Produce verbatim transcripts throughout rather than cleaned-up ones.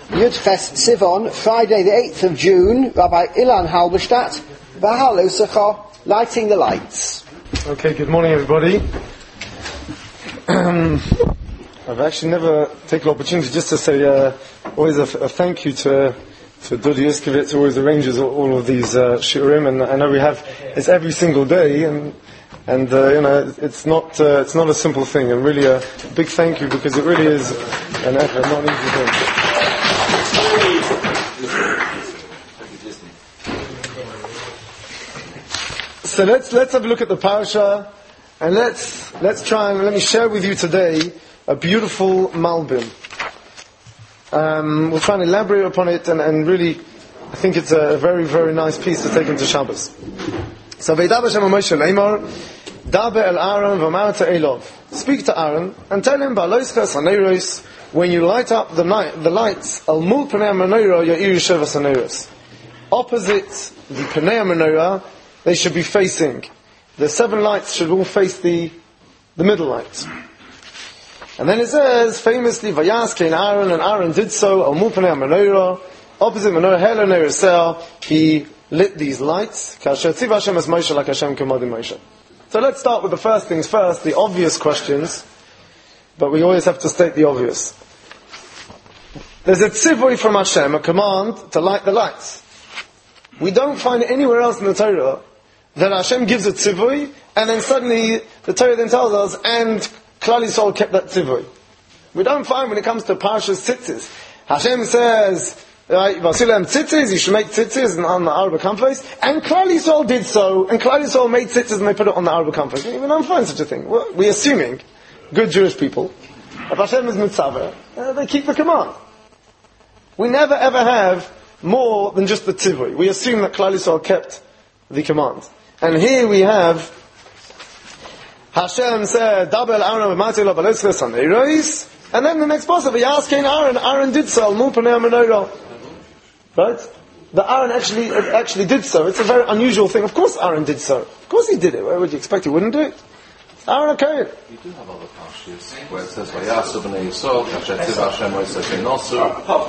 Yud Ches Sivan, Friday the eighth of June, Rabbi Ilan Halberstadt, V'Halo Secha, lighting the lights. Okay, good morning everybody. Um, I've actually never taken the opportunity just to say uh, always a, a thank you to to Dodi Yuskevitz, who always arranges all, all of these uh, shiurim, and I know we have, it's every single day, and and uh, you know, it's not uh, it's not a simple thing, and really a big thank you, because it really is an effort, not an easy thing. So let's let's have a look at the parasha, and let's let's try and let me share with you today a beautiful malbim. Um, we'll try and elaborate upon it, and, and really, I think it's a very very nice piece to take into Shabbos. So Veidaber Shem Moshe Leimor, Daber El Aaron V'Amar Elov. Speak to Aaron and tell him Ba'loischa Saneiros, when you light up the night the lights Al Mul Pnei Menorah Ya'ir Sheva Saneiros. Opposite the Pnei Menorah, they should be facing. The seven lights should all face the the middle lights. And then it says, famously, Vayaskein Aaron, and Aaron did so, Al Mul Pnei Menorah, opposite Menorah Helo Neiraseh, he lit these lights. Kasher Tziv Hashem as Moshe, like Hashem commanded Moshe. So let's start with the first things first, the obvious questions, but we always have to state the obvious. There's a tzivui from Hashem, a command to light the lights. We don't find it anywhere else in the Torah that Hashem gives a tzivui, and then suddenly the Torah then tells us, and Klal Yisrael kept that tzivui. We don't find when it comes to Parshas Tzitzis. Hashem says, right, Vasilem Tzitzis, you should make Tzitzis on the Arba Kamphes, and Klal Yisrael did so, and Klal Yisrael made Tzitzis and they put it on the Arba Kamphes. We don't find such a thing. We're, we're assuming, good Jewish people, if Hashem is Mitzaver, uh, they keep the command. We never ever have more than just the tzivui. We assume that Klal Yisrael kept the command. And here we have Hashem said, Dabel Aaron v'Matei lo b'Loischa Saneiros, and then the next passage, V'Yaskein Aaron, Aaron did so, Al Mul Pnei Menorah. Right? The Aaron actually actually did so. It's a very unusual thing. Of course Aaron did so. Of course he did it. Why would you expect he wouldn't do it? Aaron okay. You do have other parshas where it says Vayasu b'nei Yisrael, Kasher Tziv Hashem Moshe Keinosu.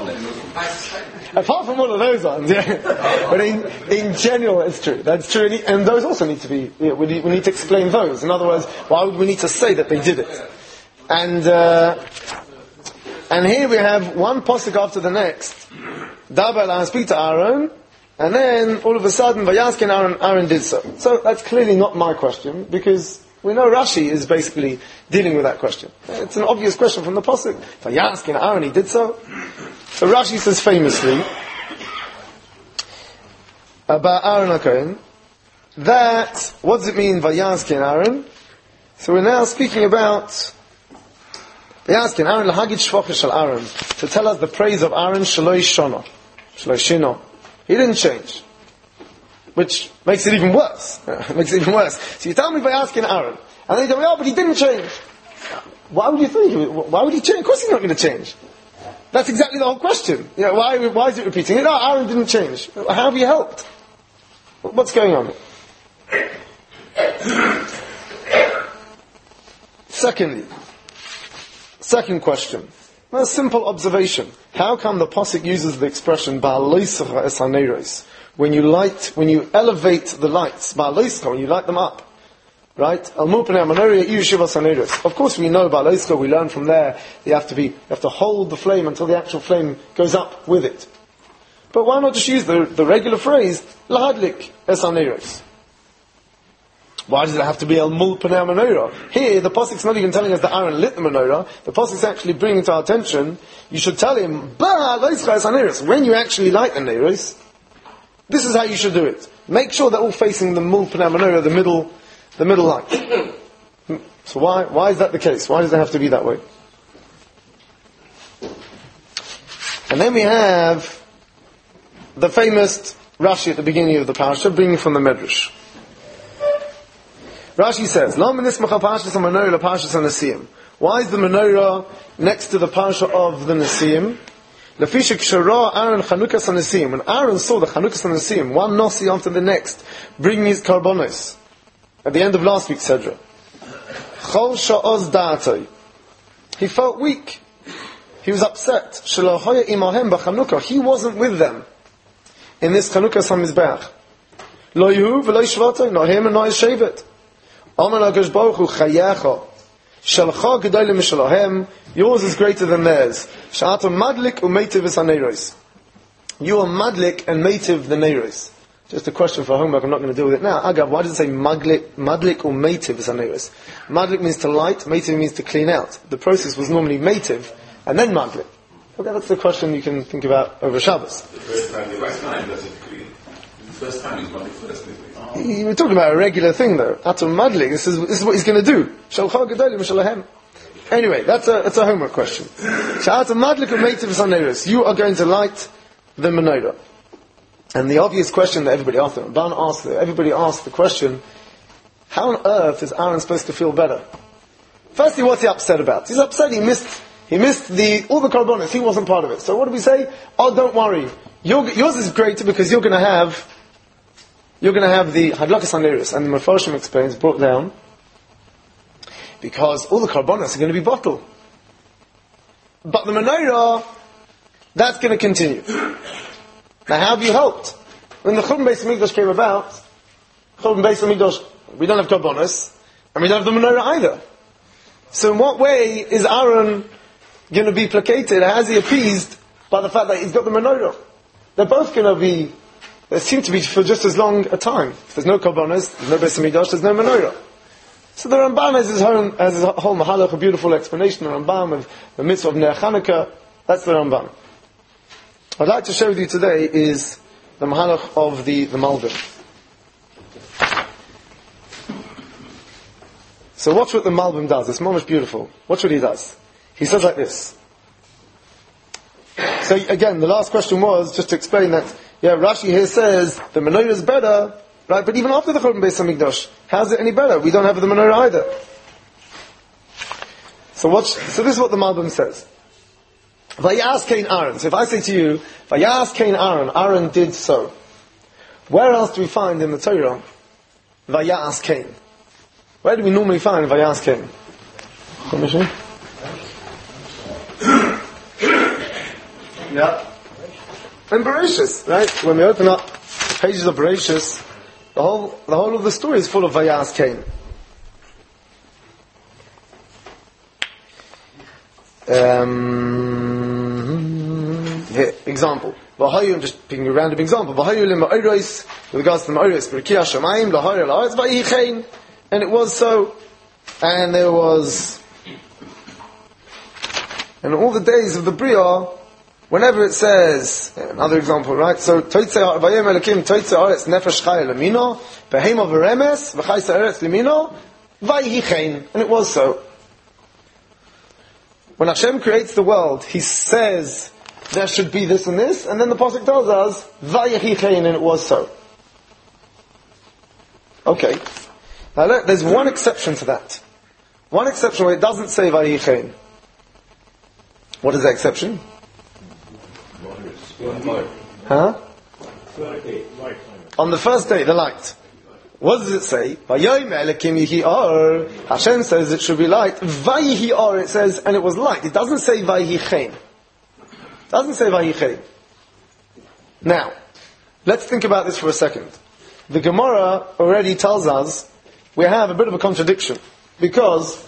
Apart from all of those ones, yeah. But in, in general, it's true. That's true, and, and those also need to be. Yeah, we, need, we need to explain those. In other words, why would we need to say that they did it? And uh, and here we have one pasuk after the next. Daber and speak to Aaron, and then all of a sudden, Vayaskein Aaron, Aaron did so. So that's clearly not my question, because we know Rashi is basically dealing with that question. It's an obvious question from the pasuk. Vayaskein Aaron, he did so. So Rashi says famously about Aaron HaKohen that, what does it mean, Vayaskein Aaron? So we're now speaking about Vayaskein Aaron lahagid shvachah shel Aaron, to tell us the praise of Aaron shaloi shana, shaloi shino. He didn't change, which makes it even worse. makes it even worse. So you tell me Vayaskein Aaron, and then you tell me, oh, but he didn't change. Why would you think? Why would he change? Of course he's not going to change. That's exactly the whole question. You know, why, why is it repeating it? No, Aaron didn't change. How have you helped? What's going on? Secondly, second question. A simple observation. How come the pasuk uses the expression Ba'aloischa es haneiros? When you light, when you elevate the lights, Ba'aloischa, when you light them up. Right? Al Mul Pnei Menorah Ya'ir Sheva Saneiros. Of course we know Ba'aloischa, we learn from there, you have to be, you have to hold the flame until the actual flame goes up with it. But why not just use the, the regular phrase, Lahadlik es haneiros? Why does it have to be Al Mul Pnei Menorah? Here, the pasuk's not even telling us that Aaron lit the menorah. The pasuk's actually bringing to our attention, you should tell him, Ba'aloischa es haneiros. When you actually light the neiros, this is how you should do it. Make sure they're all facing the Mul Pnei Menorah, the middle The middle light. So why why is that the case? Why does it have to be that way? And then we have the famous Rashi at the beginning of the parasha, bringing from the Medrash. Rashi says, why is the menorah next to the parasha of the Nesiim? When Aaron saw the Chanukas Nesiim, one Nasi after the next, bringing his karbonos, at the end of last week's Sedra, he felt weak. he was upset. Shelo hoya imahem b'Chanukah. He wasn't with them in this Chanukah Hamizbeach. Lo Yehu v'lo Yishvata, not him and not his shevet. Amen HaKadosh Baruch Hu chayecha. Shalcha gedolim mishalahem. Yours is greater than theirs. Sha'ata madlik u'meitiv v'saneiros. You are madlik and meitiv the neiros. Just a question for homework, I'm not going to deal with it now. Agav, why does it say madlik, madlik or meitiv v'saneiros? Madlik means to light, meitiv means to clean out. The process was normally meitiv and then madlik. Okay, that's the question you can think about over Shabbos. The first time, the first time does it clean. The first time is not the first thing. You were talking about a regular thing though. Atum madlik, this is, this is what he's going to do. Shalcha gedolim mishalahem. Anyway, that's a, that's a homework question. Sha'ata madlik u'meitiv v'saneiros. You are going to light the menorah. And the obvious question that everybody asked, Ban asked, everybody asked the question, how on earth is Aaron supposed to feel better? Firstly, what's he upset about? He's upset he missed, he missed the, all the korbanos, he wasn't part of it. So what do we say? Oh, don't worry. Your, yours is greater because you're going to have, you're going to have the Hadlakas HaNeiros. And the Mefarshim explains, brought down, because all the korbanos are going to be bottled. But the menorah, that's going to continue. Now, how have you helped? When the Churban Beis Hamikdash came about, Churban Beis Hamikdash, we don't have korbanos, and we don't have the menorah either. So, in what way is Aaron going to be placated? How is he appeased by the fact that he's got the menorah? They're both going to be, they seem to be for just as long a time. If there's no korbanos, there's no Beis Hamikdash, there's no menorah. So the Rambam has his own, has his whole mahalach, a beautiful explanation. The Rambam of the mitzvah of Ner Chanukah. That's the Rambam. What I'd like to share with you today is the mahalach of the, the Malbim. So watch what the Malbim does. It's most beautiful. Watch what he does. He says like this. So again, the last question was just to explain that, yeah, Rashi here says the menorah is better, right? But even after the Churban Beis Hamikdash, how's it any better? We don't have the menorah either. So watch. So this is what the Malbim says. Vayas Cain Aaron. So if I say to you, Vayas Cain Aaron, Aaron did so. Where else do we find in the Torah Vayas Cain? Where do we normally find Vayas Cain? Yeah. In Bereshis, right? When we open up the pages of Bereshis, the whole the whole of the story is full of Vayas Cain. Um, here, example. I'm just picking a random example. With regards to the Ma'oros, and it was so, and there was, and all the days of the Bria, whenever it says, another example, right? So, Toitzei Vayem Elokim Toitzei Aretz Nefesh Chaya Lemino, Behema V'Remes V'Chaysa Eretz Lemino, Vayihi Chayin, and it was so. When Hashem creates the world, He says there should be this and this, and then the pasuk tells us Vayihi Chayin, and it was so. Okay. Now look, there's one exception to that. One exception where it doesn't say Vayihi Chayin. What is that exception? Huh? On the first day, the light. What does it say? Hashem says it should be light. Vayihi or, it says, and it was light. It doesn't say Vayihi Chayin. It doesn't say Vayihi Chayin. Now, let's think about this for a second. The Gemara already tells us we have a bit of a contradiction. Because,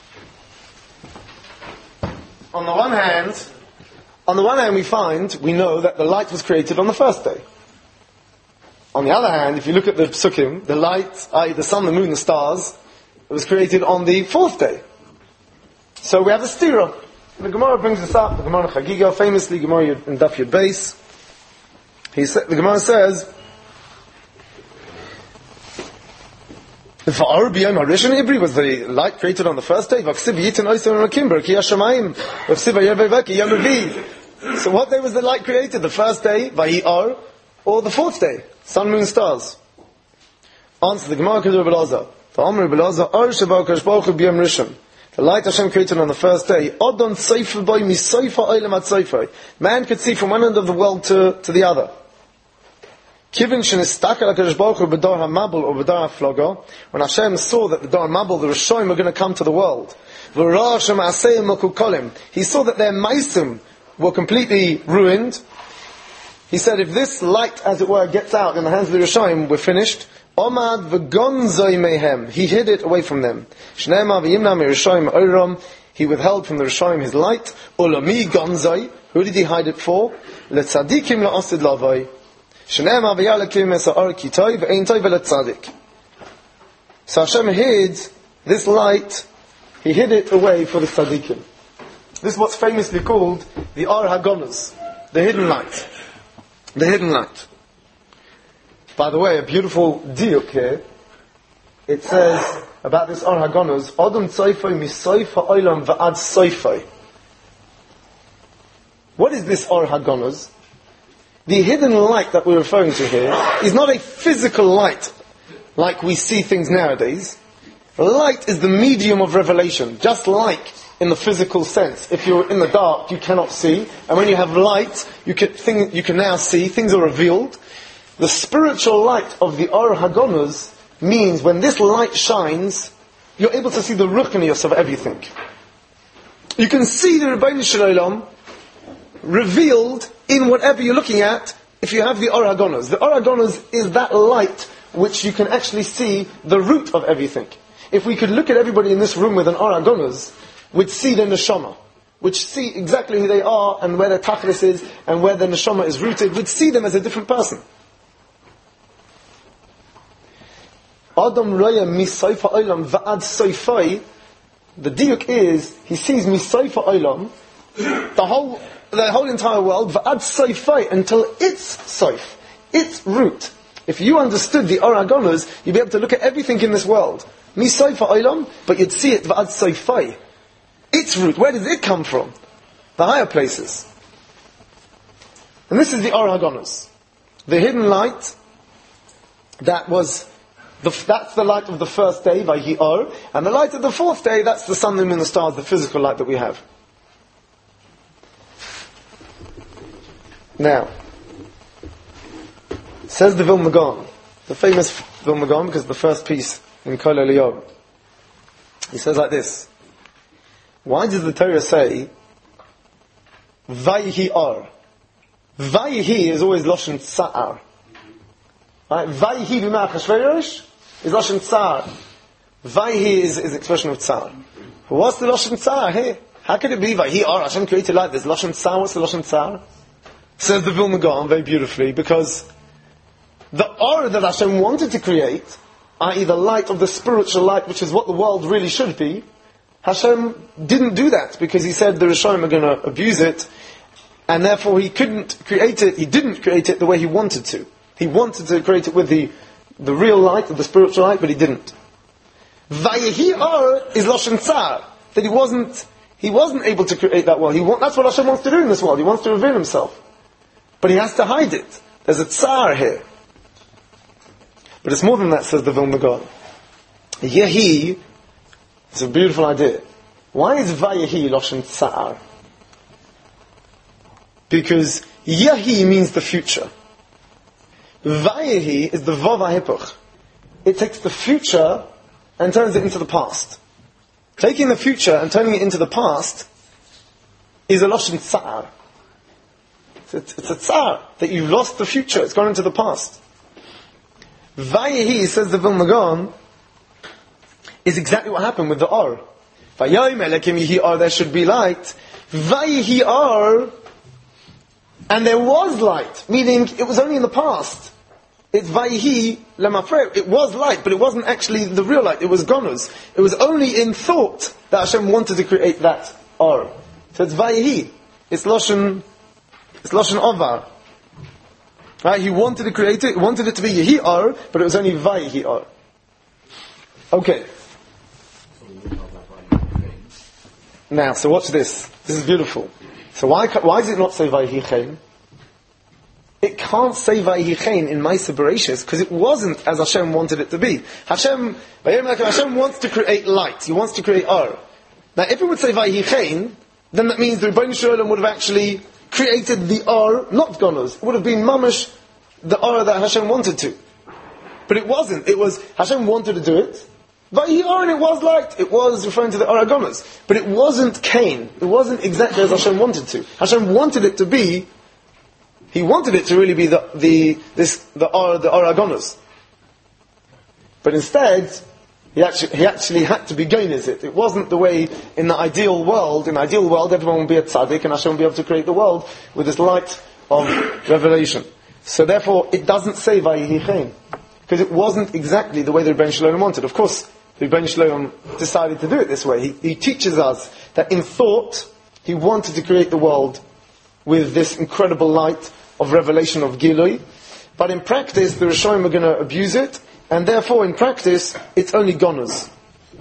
on the one hand, On the one hand, we find, we know that the light was created on the first day. On the other hand, if you look at the Psukim, the light, that is the sun, the moon, the stars, it was created on the fourth day. So we have a stira. The Gemara brings this up, the Gemara Chagiga, famously, Gemara in Daf Yud Beis. He sa- the Gemara says, was the light created on the first day? So what day was the light created? The first day, Vayi'ar, or the fourth day? Sun, moon, stars. Answer the Gemara Kedur Belazar. The Amr Belazar, Ar Sheba Kadosh Baruch Hu B'Yom Rishon. The light Hashem created on the first day. Adon Tzeifa Boy Miseifa Olam Ad Tzeifa. Man could see from one end of the world to, to the other. Kivin Shenistakel HaKadosh Baruch Hu B'dar HaMabul or B'dar HaFlogo. When Hashem saw that the Dar HaMabul, the Rishonim, were going to come to the world. He saw that their maisim were completely ruined. He said, if this light, as it were, gets out in the hands of the Rishonim, we're finished. Omad v'gonzoi mehem. He hid it away from them. Shneima v'yimna mi'Rishonim oirom. He withheld from the Rishonim his light. Ulami gonzoi. Who did he hide it for? Letzadikim la'osid lavoi. Shneima v'yalakim esa'or kitoi v'ein toi v'letzadik. So Hashem hid this light, He hid it away for the tzaddikim. This is what's famously called the Ar HaGonos, the hidden light. The hidden light. By the way, a beautiful diuk here. It says about this Ar HaGonos, Odom tzoifoi misoifa oilam va'ad soifoi. What is this Ar HaGonos? The hidden light that we're referring to here is not a physical light like we see things nowadays. Light is the medium of revelation, just like in the physical sense. If you're in the dark, you cannot see, and when you have light, you can, thing, you can now see, things are revealed. The spiritual light of the Ar HaGonos means when this light shines, you're able to see the ruchnius of everything. You can see the Rebbeinu Shalom revealed in whatever you're looking at if you have the Ar HaGonos. The Ar HaGonos is that light which you can actually see the root of everything. If we could look at everybody in this room with an Ar HaGonos, we'd see their neshama, which see exactly who they are and where their tachlis is and where their neshama is rooted. We'd see them as a different person. Adam roya misayfa olam va'ad soifai. The diuk is he sees misayfa olam, the whole the whole entire world va'ad soifai until its soif, its root. If you understood the Ar HaGonos, you'd be able to look at everything in this world. Misayfa olam, but you'd see it va'ad soifai. Its root, where does it come from? The higher places. And this is the Ar HaGonos, the hidden light that was. The, that's the light of the first day, Vayhi Or, and the light of the fourth day, that's the sun, the moon, and the stars, the physical light that we have. Now, says the Vilna Gaon, the famous Vilna Gaon, because the first piece in Kol Eliyahu, he says like this: why does the Torah say Vayhi Or? Vayhi is always Loshen Tsa'ar. Right? Vayhi b'ma'ach Hashverosh is Loshen Tsar. Vayhi is, is expression of Tsar. What's the Loshen Tsar here? How could it be Vayhi Or? Hashem created light. There's Loshen Tsar. What's the Loshen Tsar? Says the Vilna Gaon very beautifully, because the Or that Hashem wanted to create, that is the light of the spiritual light, which is what the world really should be, Hashem didn't do that, because He said the Rishonim are going to abuse it, and therefore He couldn't create it, He didn't create it the way He wanted to. He wanted to create it with the, the real light, the spiritual light, but He didn't. Vayehi Or is Loshen Tsar, that He wasn't, He wasn't able to create that world. He want, that's what Hashem wants to do in this world. He wants to reveal Himself. But He has to hide it. There's a Tsar here. But it's more than that, says the Vilna Gaon. Yehi, it's a beautiful idea. Why is Vayehi Loshen Tsar? Because Yehi means the future. Vayehi is the Vav HaHipuch. It takes the future and turns it into the past. Taking the future and turning it into the past is a Loshen Tsar. It's, it's a Tsar, that you've lost the future, it's gone into the past. Vayehi, says the Vilna Gaon, is exactly what happened with the Or. Vayoyim Elekim Yehi Or, there should be light. Vayehi Or, and there was light, meaning it was only in the past. It's Vayehi Lemafrei. It was light, but it wasn't actually the real light. It was Gonos. It was only in thought that Hashem wanted to create that Or. So it's Vayehi. It's Loshen, it's Loshen Ovar. Right? He wanted to create it. He wanted it to be Yehi Or, but it was only Vayehi Or. Okay. Now, so watch this. This is beautiful. So why why does it not say Vayehi Chen? It can't say Vayehi Chen in Ma'aseh Bereishis because it wasn't as Hashem wanted it to be. Hashem, Hashem wants to create light. He wants to create Or. Now, if it would say Vayehi Chen, then that means the Rebbeinu Shalom would have actually created the Or, not Gonos. It would have been mamash the Or that Hashem wanted to. But it wasn't. It was Hashem wanted to do it, Vayihi Or, and it was light. It was referring to the Aragonas. But it wasn't Cain. It wasn't exactly as Hashem wanted to. Hashem wanted it to be, He wanted it to really be the, the, this, the, Or, the Aragonas. But instead, He actually, he actually had to be Goynez it. It wasn't the way in the ideal world. In the ideal world, everyone would be a tzaddik, and Hashem would be able to create the world with this light of revelation. So therefore, it doesn't say Vayihi Chaim, because it wasn't exactly the way the Rebbeinu Shalom wanted. Of course, the Rebbeinu Shalom decided to do it this way. He, he teaches us that in thought, he wanted to create the world with this incredible light of revelation of Gilui. But in practice, the Rishonim are going to abuse it, and therefore, in practice, it's only Gonus.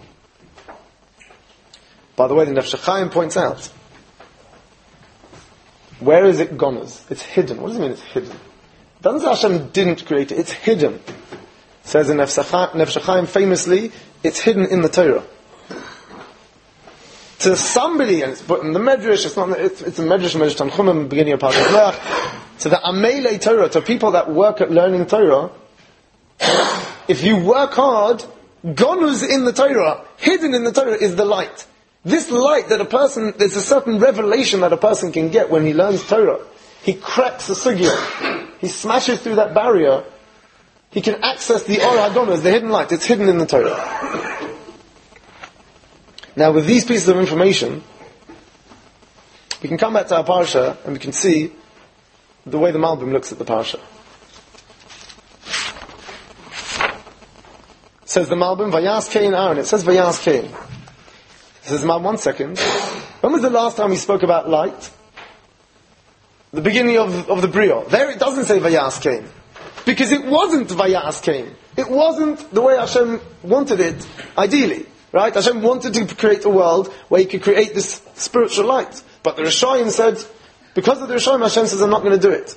By the way, the Nefesh HaChaim points out, where is it Gonus? It's hidden. What does it mean it's hidden? It doesn't say Hashem didn't create it, it's hidden. It says in Nefesh HaChaim famously, it's hidden in the Torah. To somebody, and it's put in the Medrash, it's not, it's, it's a Medrash, Medrash Tanchumim, beginning of Parashat Lech, to the Amelei Torah, to people that work at learning Torah, if you work hard, Gonus in the Torah, hidden in the Torah is the light. This light that a person, there's a certain revelation that a person can get when he learns Torah. He cracks the sugya. He smashes through that barrier. He can access the Or HaGonos, the hidden light. It's hidden in the Torah. Now with these pieces of information, we can come back to our parsha and we can see the way the Malbim looks at the parsha. Says the Malbim, Vayas Cain Aaron. It says Vayas Cain. It says, Malbim, one second. When was the last time we spoke about light? The beginning of, of the Bria. There it doesn't say Vayas Cain. Because it wasn't Vayas Cain. It wasn't the way Hashem wanted it, ideally. Right? Hashem wanted to create a world where He could create this spiritual light. But the Rishonim said, because of the Rishonim, Hashem says, I'm not going to do it.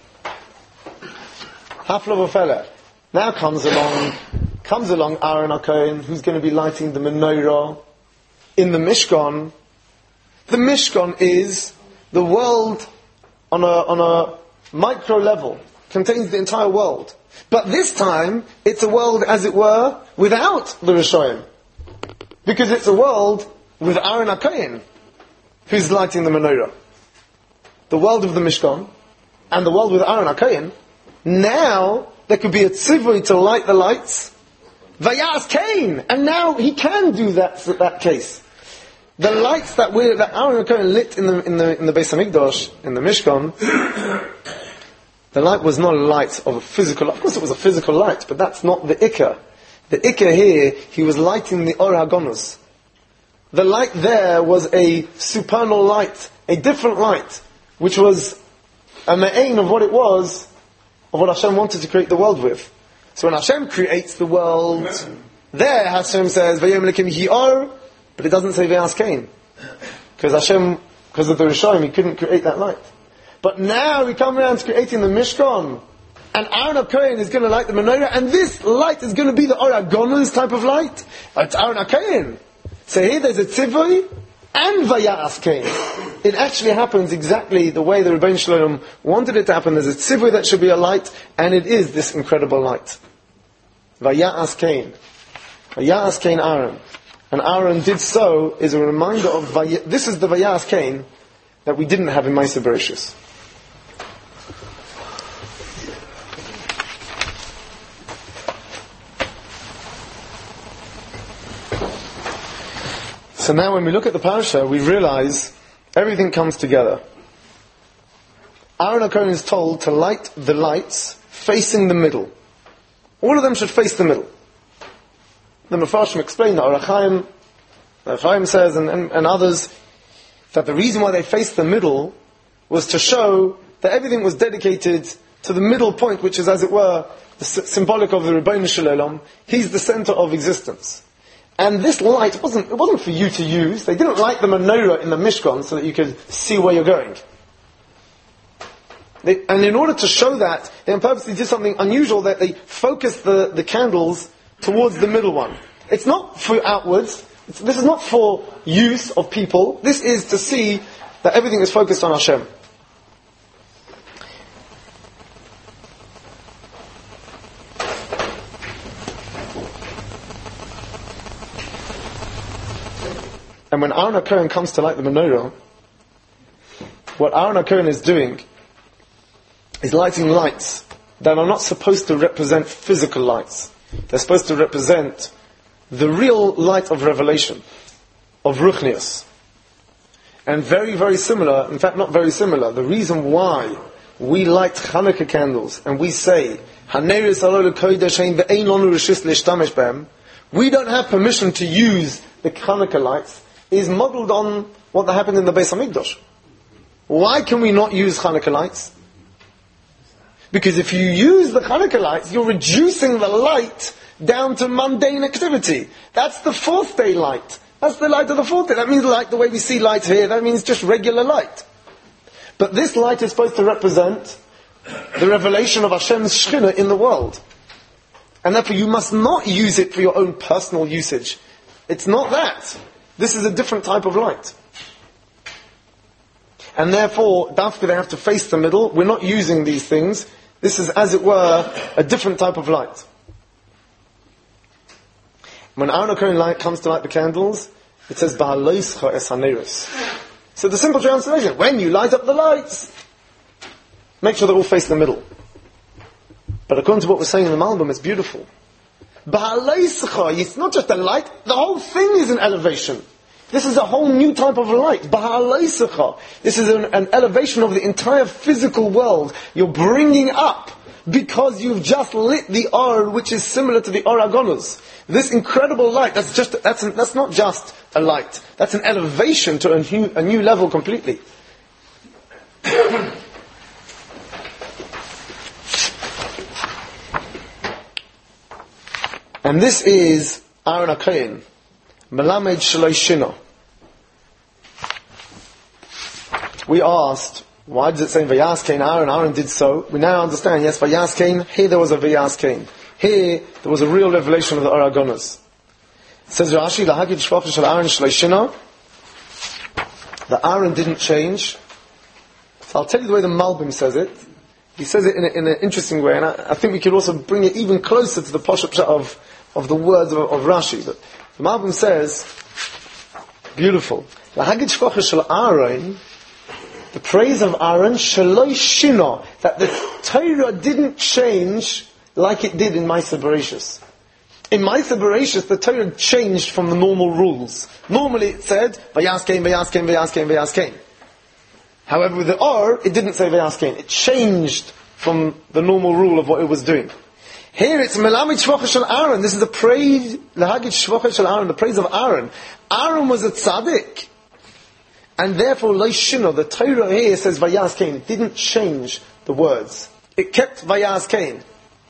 Hafla v'fela. Now comes along, comes along Aaron HaKohen, who's going to be lighting the menorah in the Mishkan. The Mishkan is the world on a, on a micro level, contains the entire world. But this time, it's a world, as it were, without the Rishonim. Because it's a world with Aaron HaKohen, who's lighting the menorah. The world of the Mishkan, and the world with Aaron HaKohen, now there could be a tzivui to light the lights, Vayas Cain, and now he can do that, that case. The lights that we that Aaron HaKohen lit in the in the in the Beis Hamikdash, in the Mishkan, the light was not a light of a physical. Of course, it was a physical light, but that's not the ikar. The ikar here, he was lighting the Or HaGonos. The light there was a supernal light, a different light, which was a me'ain of what it was, of what Hashem wanted to create the world with. So when Hashem creates the world, there Hashem says, Vayom Elokim Hi Or, but it doesn't say Vayas Cain. Because Hashem, because of the Rishonim, He couldn't create that light. But now we come around to creating the Mishkan, and Aaron HaKohen is going to light the menorah, and this light is going to be the Or HaGonos type of light. It's Aaron HaKohen. So here there's a tzivui and Vayas Cain. It actually happens exactly the way the Rebbeinu Shalom wanted it to happen. There's a tzivui that should be a light, and it is this incredible light. Vayas Cain. Vayas Cain Aaron. And Aaron did so is a reminder of, Vay- this is the Vayas Cain that we didn't have in Ma'aseh Bereshis. So now when we look at the parasha, we realize everything comes together. Aaron HaKohen is told to light the lights facing the middle. All of them should face the middle. The Mefarshim explain, the Or HaChaim, the Chaim says, and, and, and others, that the reason why they faced the middle was to show that everything was dedicated to the middle point, which is, as it were, the symbolic of the Rebbeinu Shalom. He's the center of existence. And this light wasn't, it wasn't for you to use. They didn't light the menorah in the Mishkan so that you could see where you're going. They, and in order to show that, they purposely did something unusual, that they focused the, the candles towards the middle one. It's not for outwards. It's, this is not for use of people. This is to see that everything is focused on Hashem. And when Aaron HaKohen comes to light the menorah, what Aaron HaKohen is doing is lighting lights that are not supposed to represent physical lights. They're supposed to represent the real light of revelation, of Ruchnius. And very, very similar, in fact not very similar, the reason why we light Hanukkah candles and we say, we don't have permission to use the Hanukkah lights, is modeled on what happened in the Beis HaMikdash. Why can we not use Hanukkah lights? Because if you use the Hanukkah lights, you're reducing the light down to mundane activity. That's the fourth day light. That's the light of the fourth day. That means like the way we see light here, that means just regular light. But this light is supposed to represent the revelation of Hashem's Shekhinah in the world. And therefore you must not use it for your own personal usage. It's not that. This is a different type of light. And therefore, after they have to face the middle, we're not using these things. This is, as it were, a different type of light. When Aaron HaKohen light comes to light the candles, it says, Ba'aloischa es haneros. So the simple translation, when you light up the lights, make sure they all face the middle. But according to what we're saying in the Malbim, it's beautiful. Ba'aloischa, it's not just a light, the whole thing is an elevation. This is a whole new type of light. Ba'aloischa. This is an, an elevation of the entire physical world. You're bringing up because you've just lit the Or, which is similar to the Or Agonus. This incredible light, that's just that's an, that's not just a light. That's an elevation to a new, a new level completely. And this is Aaron HaKohen, Melamed Shaloi Shino. We asked, why does it say Vayas Kain Aaron? Aaron did so. We now understand, yes, Vayas Kain, here there was a Vayas Kain. Here, there was a real revelation of the Or Agonos. It says, Rashi, Lahagid Shvach Shal Aaron Shaloi Shino. The Aaron didn't change. So I'll tell you the way the Malbim says it. He says it in, a, in an interesting way, and I, I think we could also bring it even closer to the Poshup of, of the words of, of Rashi. But the Malbim says, beautiful. Lahagid Shvach Shal Aaron, the praise of Aaron, Shaloi Shino, that the Torah didn't change like it did in Ma'aseh Bereshis. In Ma'aseh Bereshis, the Torah changed from the normal rules. Normally it said, Vayas Kain, Vayas Kain, Vayas Kain, Vayas Kain. However, with the Or, it didn't say Vayas Kain. It changed from the normal rule of what it was doing. Here it's Melamed Shvach Shel Aaron. This is the praise, Lahagid Shvach Shel Aaron, the praise of Aaron. Aaron was a tzaddik. And therefore, Lo Shino, the Torah here says Vayas Kain. It didn't change the words. It kept Vayas Kain.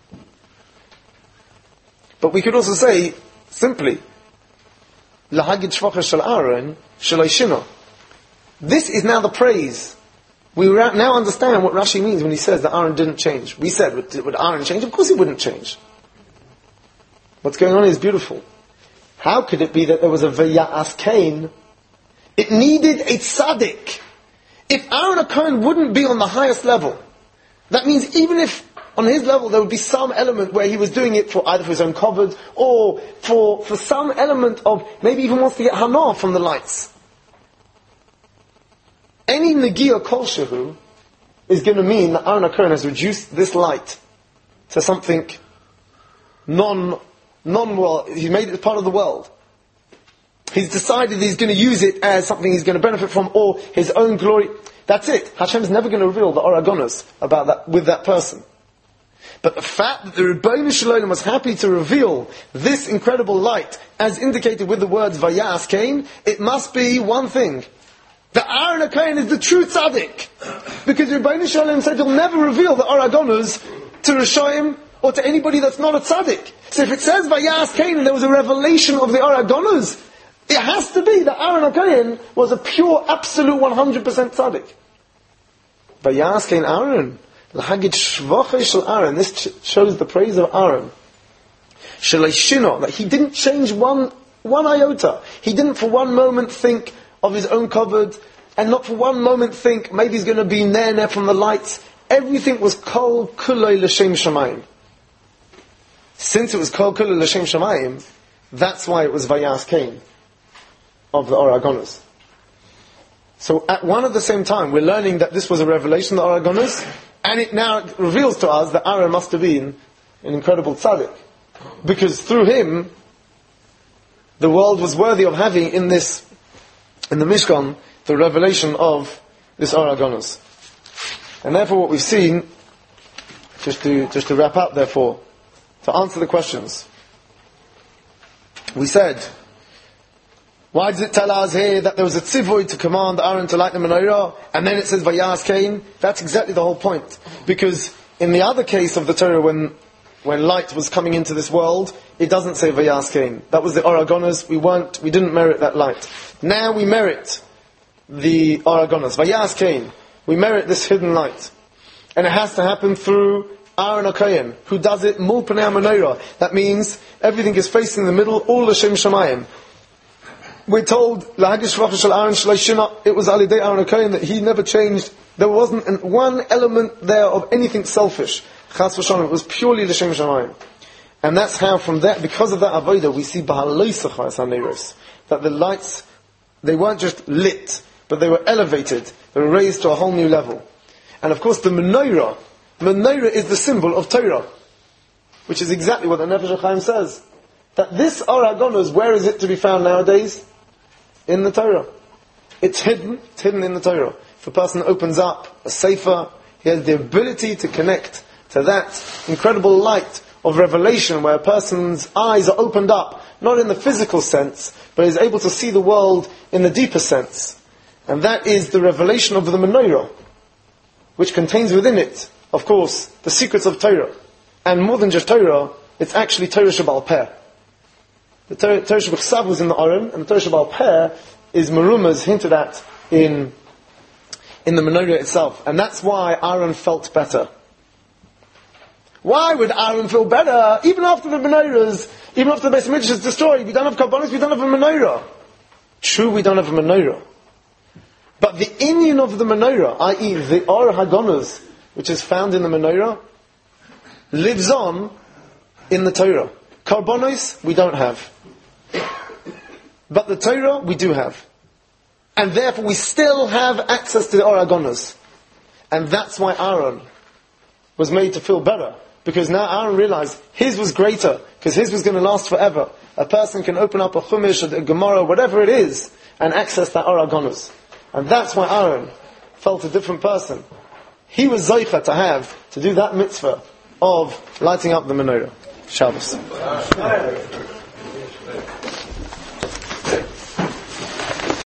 But we could also say, simply, Lahagid Shvach Shel Aaron, Shaloi Shino. This is now the praise. We now understand what Rashi means when he says that Aaron didn't change. We said, would, would Aaron change? Of course he wouldn't change. What's going on is beautiful. How could it be that there was a Vayas Kain? It needed a tzaddik. If Aaron HaKohen wouldn't be on the highest level, that means even if on his level there would be some element where he was doing it for either for his own covered or for, for some element of maybe even wants to get hana from the lights. Any negiah kol shehu is going to mean that Aaron HaKohen has reduced this light to something non, non well, he made it part of the world. He's decided he's going to use it as something he's going to benefit from, or his own glory. That's it. Hashem's never going to reveal the Or Agonos about that with that person. But the fact that the Rebbeinu Shalom was happy to reveal this incredible light, as indicated with the words Vayas Kain, it must be one thing. The Aaron HaKohen is the true tzaddik. Because the Rebbeinu Shalom said he'll never reveal the Or Agonos to Rishoyim or to anybody that's not a tzaddik. So if it says Vayas Kain and there was a revelation of the Or Agonos, it has to be that Aaron HaKohen was a pure, absolute one hundred percent tzaddik. Vayas Kain Aaron. Lahagid Shvach Shel Aaron. This ch- shows the praise of Aaron. Shaloi Shino. That he didn't change one, one iota. He didn't for one moment think of his own covered, and not for one moment think maybe he's going to be ner ner from the lights. Everything was kol kuloi l'shem shamayim. Since it was kol kuloi l'shem shamayim, that's why it was Vayas Kain. of the Or HaGonos. So at one at the same time, we're learning that this was a revelation, the Or HaGonos, and it now reveals to us that Aaron must have been an incredible tzaddik. Because through him, the world was worthy of having in this, in the Mishkan, the revelation of this Or HaGonos. And therefore what we've seen, just to, just to wrap up therefore, to answer the questions. We said, why does it tell us here that there was a tzivoy to command Aaron to light the menorah, and then it says Vayas Cain? That's exactly the whole point. Because in the other case of the Torah, when when light was coming into this world, it doesn't say Vayas Cain. That was the Or HaGonos. We weren't, we didn't merit that light. Now we merit the Or HaGonos, Vayas Cain. We merit this hidden light, and it has to happen through Aaron HaKohen, who does it mul pnei menorah. That means everything is facing the middle, all l'shem shamayim. We're told, L'hagish Shvach Shel Aaron Shleishina, it was Alidei Aaron HaKohen, that he never changed. There wasn't an, one element there of anything selfish. Chas v'shalom, it was purely l'shem shamayim. And that's how from that, because of that avodah, we see B'haloisach HaNeiros, that the lights, they weren't just lit, but they were elevated, they were raised to a whole new level. And of course the menorah, menorah is the symbol of Torah, which is exactly what the Nefesh HaChaim says. That this Or HaGonos, where is it to be found nowadays? In the Torah. It's hidden, it's hidden in the Torah. If a person opens up a sefer, he has the ability to connect to that incredible light of revelation where a person's eyes are opened up, not in the physical sense, but is able to see the world in the deeper sense. And that is the revelation of the menorah, which contains within it, of course, the secrets of Torah. And more than just Torah, it's actually Torah Sheba'al Peh. The Torah, Torah Sheba'al was in the Aron, and the Torah Sheba'al Peh is Merumas hinted at in, in the menorah itself. And that's why Aaron felt better. Why would Aaron feel better? Even after the menorahs, even after the Beis Mikdash is destroyed, we don't have Karbonos, we don't have a menorah. True, we don't have a menorah. But the inyan of the menorah, that is the Or HaGonos, which is found in the menorah, lives on in the Torah. Karbonos, we don't have. But the Torah, we do have. And therefore we still have access to the Or HaGonos. And that's why Aaron was made to feel better. Because now Aaron realized his was greater, because his was going to last forever. A person can open up a Chumash, a Gemara, whatever it is, and access that Or HaGonos. And that's why Aaron felt a different person. He was Zoicha to have, to do that mitzvah of lighting up the menorah. Shabbos.